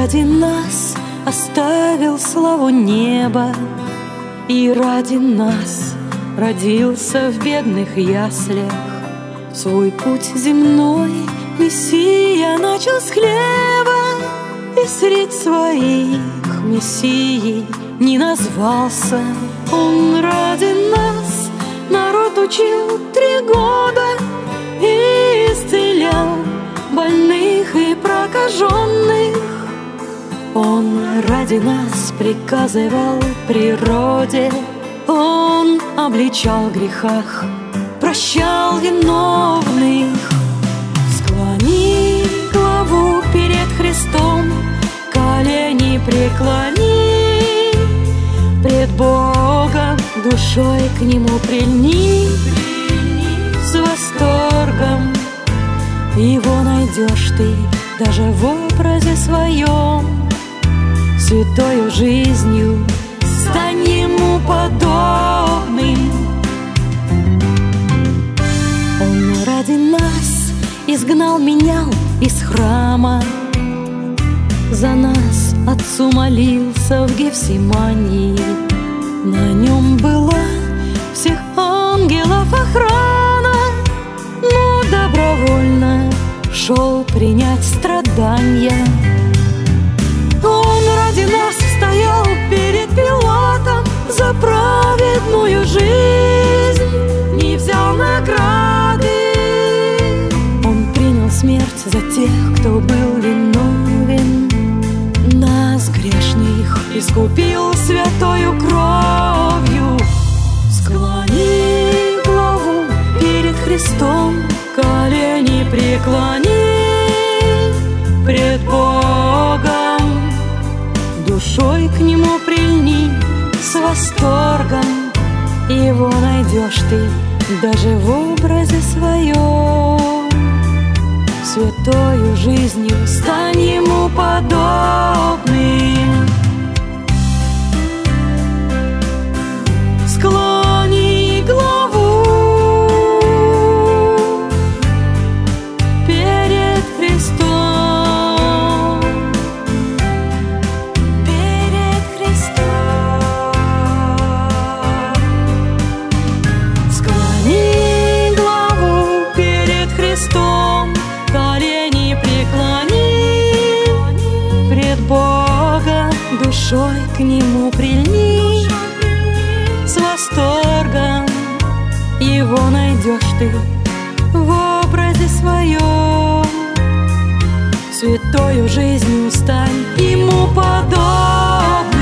ради нас оставил славу неба, и ради нас родился в бедных яслях. Свой путь земной Мессия начал с хлеба, и средь своих Мессией не назвался. Он ради нас народ учил 3 года и исцелял больных и прокаженных. Он ради нас приказывал природе, Он обличал в грехах, прощал виновных. Склони главу перед Христом, колени преклони, пред Богом душой к Нему прильни. С восторгом Его найдешь ты даже в образе своем. Святою жизнью стань Ему подобным. Он ради нас изгнал, менял из храма, за нас Отцу молился в Гефсимании. На Нем была всех ангелов охрана, но добровольно шел принять страдания. Он ради нас стоял перед Пилатом за праведную жизнь, не взял награды. Он принял смерть за тех, кто был виновен, нас, грешных, искупил святою кровью. Склони главу перед Христом, колени преклони, пред Богом душой к Нему прильни. С восторгом Его найдешь ты даже в образе своем. Святою жизнью стань Ему подобным. Склони главу перед Христом, перед Христом. Склони главу перед Христом, колени преклони, пред Бога душой к Нему прильни. С восторгом Его найдешь ты в образе своем. Святою жизнью стань Ему подобным.